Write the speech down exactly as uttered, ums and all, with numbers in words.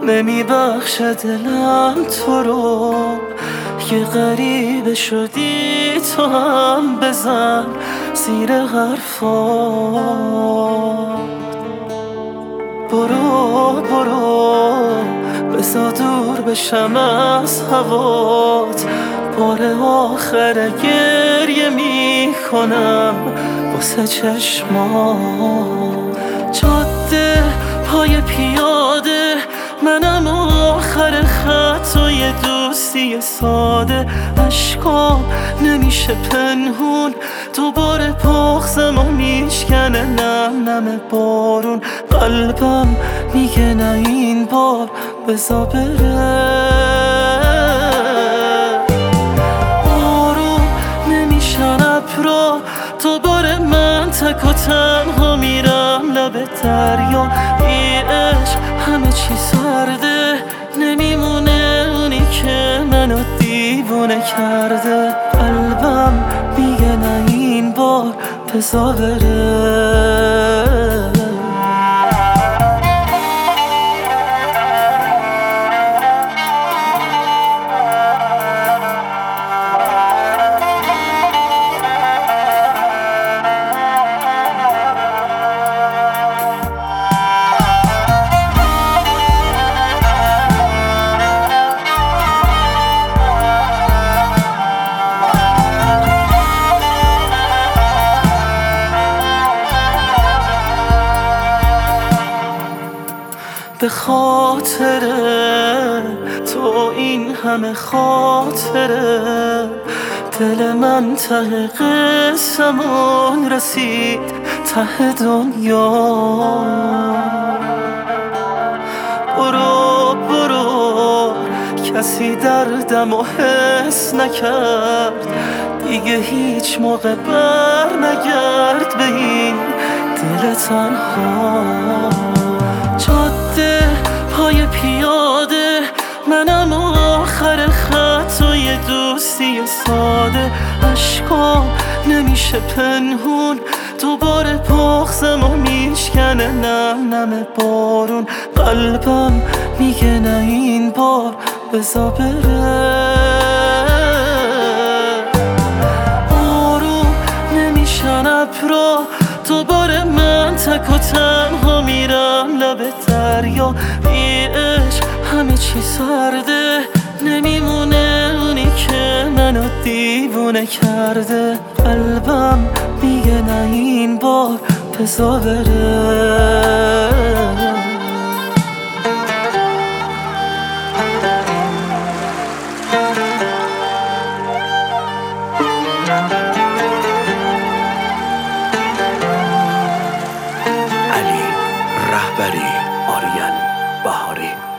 نمیبخشه دلم تو رو. یه غریبه شدی تو هم بزن زیر حرفات. برو برو بزا دور بشم از هوات. بار آخر گریه میکنم واسه چشمات. جاده پای پیاده منم آخر خط و یه دوستی ساده. عشقام نمیشه پنهون دوباره پاخزم و میشکنه نم نم بارون. قلبم میگه نه این بار بزا بره. آروم نمیشن ابرا دوباره من تک و تنها میرم لب دریا. ای عشق همه چی سرده نمیمونه اونی که منو دیوونه کرده. قلبم میگه نه این بار بزا بره. به خاطر تو این همه خاطره دل من ته قسمون رسید ته دنیا. برو برو کسی دردم و حس نکرد دیگه هیچ موقع بر نگرد به این دل تنها. جاده پای پیاده منم آخر خط و یه دوستی ساده. عشقام نمیشه پنهون دوباره پاخزم و میشکنه نم نم بارون. قلبم میگه نه این بار بزا بره. آروم نمیشن ابرا دوباره من تک و تنها میرم لب دریا. ای عشق همه چی سرده نمیمونه اونی که منو دیوونه کرده. قلبم میگه نه این بار بزا بره. علی رهبری، آریان بهاری.